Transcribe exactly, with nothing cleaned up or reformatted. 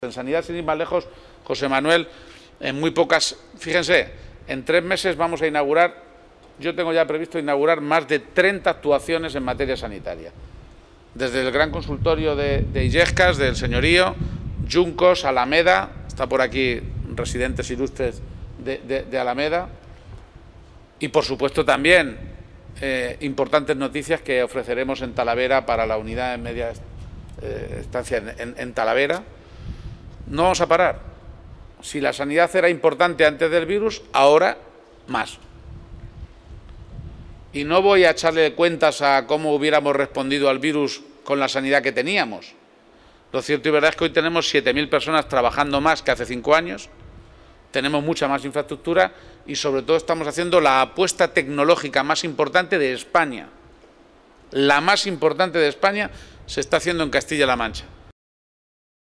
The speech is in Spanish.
En sanidad, sin ir más lejos, José Manuel, en muy pocas, fíjense, en tres meses vamos a inaugurar, yo tengo ya previsto inaugurar más de treinta actuaciones en materia sanitaria. Desde el gran consultorio de, de Illescas, del Señorío, Juncos, Alameda, está por aquí residentes ilustres de, de, de Alameda, y por supuesto también eh, importantes noticias que ofreceremos en Talavera para la unidad de media eh, estancia en, en, en Talavera. No vamos a parar. Si la sanidad era importante antes del virus, ahora más. Y no voy a echarle cuentas a cómo hubiéramos respondido al virus con la sanidad que teníamos. Lo cierto y verdad es que hoy tenemos siete mil personas trabajando más que hace cinco años, tenemos mucha más infraestructura y sobre todo estamos haciendo la apuesta tecnológica más importante de España. La más importante de España se está haciendo en Castilla-La Mancha.